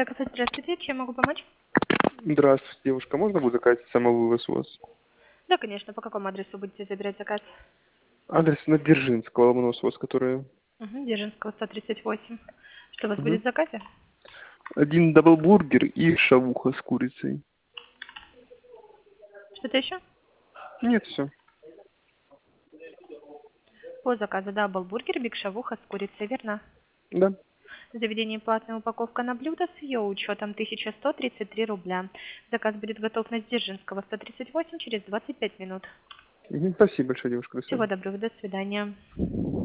Здравствуйте, чем могу помочь? Здравствуйте, девушка. Можно будет заказать самовывоз у вас? Да, конечно. По какому адресу будете забирать заказ? Адрес на Дзержинского, Ломоносовос, который... Угу, Дзержинского, 138. Что у вас будет Мгм. в заказе? Один даблбургер и шавуха с курицей. Что-то еще? Нет, все. По заказу даблбургер, биг шавуха с курицей, верно? Да. В заведении платная упаковка на блюдо с ее учетом 1133 рубля. Заказ будет готов на Дзержинского, 138 через 25 минут. Мгм. Спасибо большое, девушка. До Всего свидания. доброго, до свидания.